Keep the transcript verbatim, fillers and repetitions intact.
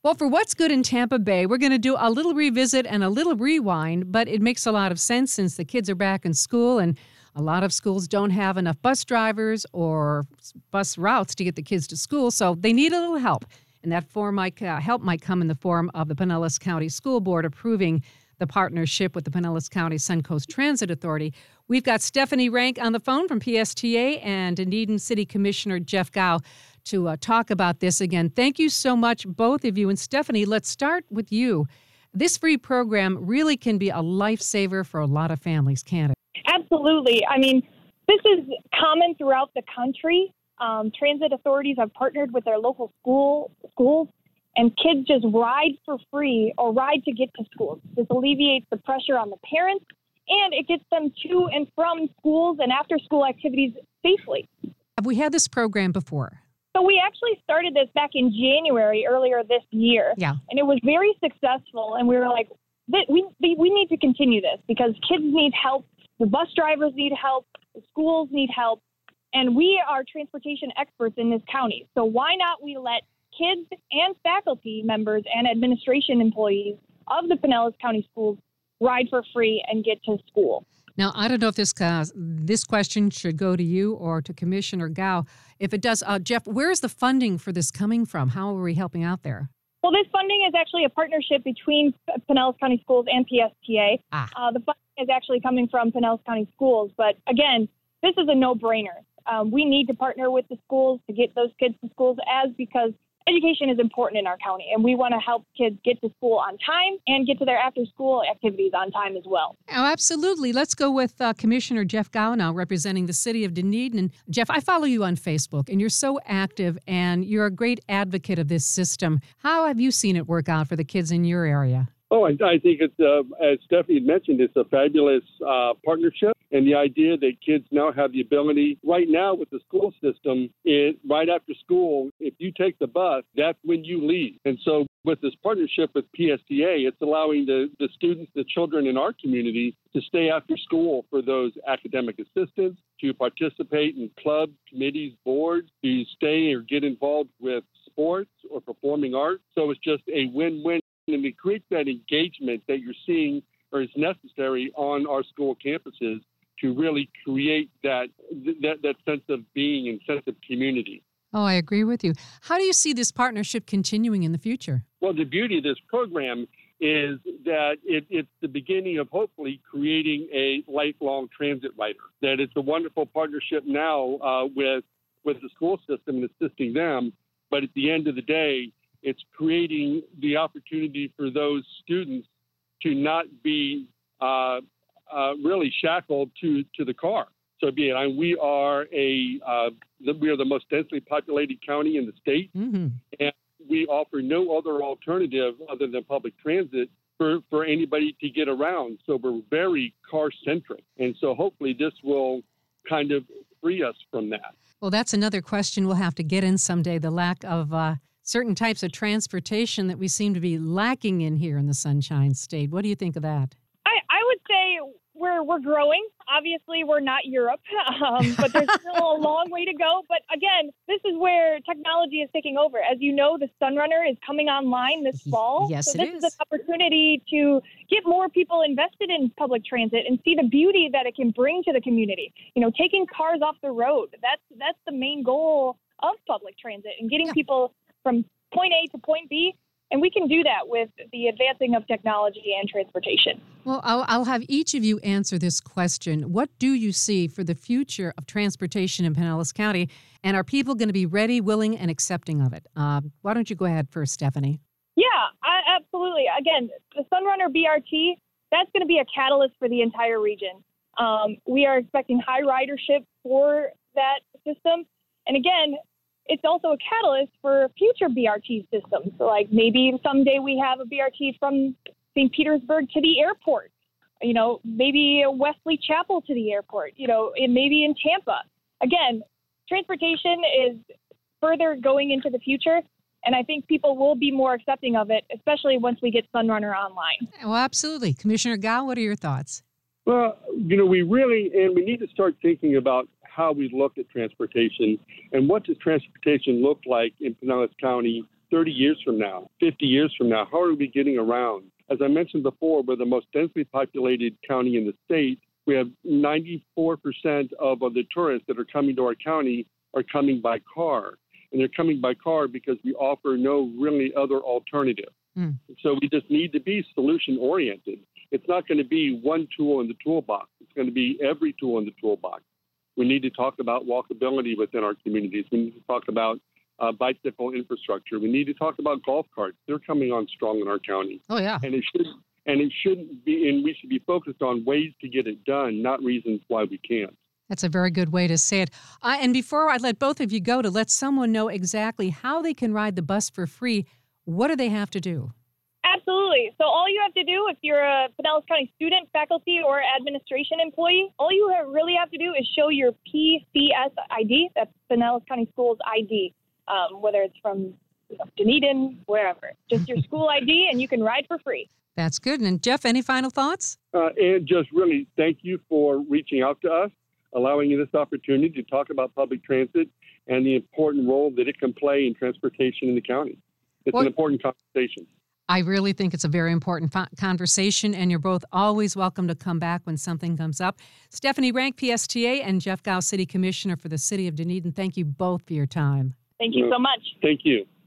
Well, for What's Good in Tampa Bay, we're going to do a little revisit and a little rewind, but it makes a lot of sense since the kids are back in school and a lot of schools don't have enough bus drivers or bus routes to get the kids to school, so they need a little help. And that form might, uh, help might come in the form of the Pinellas County School Board approving the partnership with the Pinellas County Suncoast Transit Authority. We've got Stephanie Rank on the phone from P S T A and Dunedin City Commissioner Jeff Gao to uh, talk about this again. Thank you so much, both of you. And Stephanie, let's start with you. This free program really can be a lifesaver for a lot of families, can't it? Absolutely. I mean, this is common throughout the country. Um, transit authorities have partnered with their local school schools, and kids just ride for free or ride to get to school. This alleviates the pressure on the parents, and it gets them to and from schools and after-school activities safely. Have we had this program before? So we actually started this back in January earlier this year, Yeah. and it was very successful. And we were like, we we need to continue this because kids need help, the bus drivers need help, the schools need help, and we are transportation experts in this county. So why not we let kids and faculty members and administration employees of the Pinellas County Schools ride for free and get to school? Now, I don't know if this uh, this question should go to you or to Commissioner Gao. If it does, uh, Jeff, where is the funding for this coming from? How are we helping out there? Well, this funding is actually a partnership between Pinellas County Schools and P S T A. Ah. Uh, the funding is actually coming from Pinellas County Schools. But again, this is a no-brainer. Um, we need to partner with the schools to get those kids to schools as because education is important in our county, and we want to help kids get to school on time and get to their after-school activities on time as well. Oh, absolutely. Let's go with uh, Commissioner Jeff Gao now, representing the city of Dunedin. And Jeff, I follow you on Facebook, and you're so active, and you're a great advocate of this system. How have you seen it work out for the kids in your area? Oh, I, I think it's, uh, as Stephanie mentioned, it's a fabulous uh, partnership. And the idea that kids now have the ability, right now with the school system, it, right after school, if you take the bus, that's when you leave. And so with this partnership with P S T A, it's allowing the, the students, the children in our community to stay after school for those academic assistants, to participate in clubs, committees, boards, to stay or get involved with sports or performing arts. So it's just a win-win. And it creates that engagement that you're seeing or is necessary on our school campuses to really create that, that that sense of being and sense of community. Oh, I agree with you. How do you see this partnership continuing in the future? Well, the beauty of this program is that it, it's the beginning of hopefully creating a lifelong transit rider. That it's a wonderful partnership now uh, with with the school system and assisting them. But at the end of the day, it's creating the opportunity for those students to not be uh, uh, really shackled to, to the car. So be it. I mean, we are a uh, we are the most densely populated county in the state, Mm-hmm. and we offer no other alternative other than public transit for, for anybody to get around. So we're very car centric, and so hopefully this will kind of free us from that. Well, that's another question we'll have to get in someday, the lack of uh, certain types of transportation that we seem to be lacking in here in the Sunshine State. What do you think of that? I, I would say we're we're growing. Obviously, we're not Europe, um, but there's still a long way to go. But again, this is where technology is taking over. As you know, the Sunrunner is coming online this fall. Yes, so it this is. is an opportunity to get more people invested in public transit and see the beauty that it can bring to the community. You know, taking cars off the road. That's that's the main goal of public transit and getting Yeah. people from point A to point B. And we can do that with the advancing of technology and transportation. Well, I'll, I'll have each of you answer this question. What do you see for the future of transportation in Pinellas County? And are people going to be ready, willing, and accepting of it? Uh, why don't you go ahead first, Stephanie? Yeah, I, absolutely. Again, the Sunrunner B R T, that's going to be a catalyst for the entire region. Um, we are expecting high ridership for that system. And again, it's also a catalyst for future B R T systems. So like maybe someday we have a B R T from Saint Petersburg to the airport, you know, maybe a Wesley Chapel to the airport, you know, and maybe in Tampa. Again, transportation is further going into the future, and I think people will be more accepting of it, especially once we get Sunrunner online. Well, absolutely. Commissioner Gao, what are your thoughts? Well, you know, we really, and we need to start thinking about how we look at transportation and what does transportation look like in Pinellas County thirty years from now, fifty years from now? How are we getting around? As I mentioned before, we're the most densely populated county in the state. We have ninety-four percent of, of the tourists that are coming to our county are coming by car. And they're coming by car because we offer no really other alternative. Mm. So we just need to be solution-oriented. It's not going to be one tool in the toolbox. It's going to be every tool in the toolbox. We need to talk about walkability within our communities. We need to talk about uh, bicycle infrastructure. We need to talk about golf carts. They're coming on strong in our county. Oh, yeah. And it should, and it shouldn't be, and we should be focused on ways to get it done, not reasons why we can't. That's a very good way to say it. Uh, and before I let both of you go, to let someone know exactly how they can ride the bus for free, what do they have to do? Absolutely. So all you have to do, if you're a Pinellas County student, faculty, or administration employee, all you have really have to do is show your P C S I D. That's Pinellas County Schools I D, um, whether it's from you know, Dunedin, wherever. Just your school I D, and you can ride for free. That's good. And Jeff, any final thoughts? Uh, and just really thank you for reaching out to us, allowing you this opportunity to talk about public transit and the important role that it can play in transportation in the county. It's well, an important conversation. I really think it's a very important fo- conversation, and you're both always welcome to come back when something comes up. Stephanie Rank, P S T A, and Jeff Gao, City Commissioner for the City of Dunedin, thank you both for your time. Thank you so much. Thank you.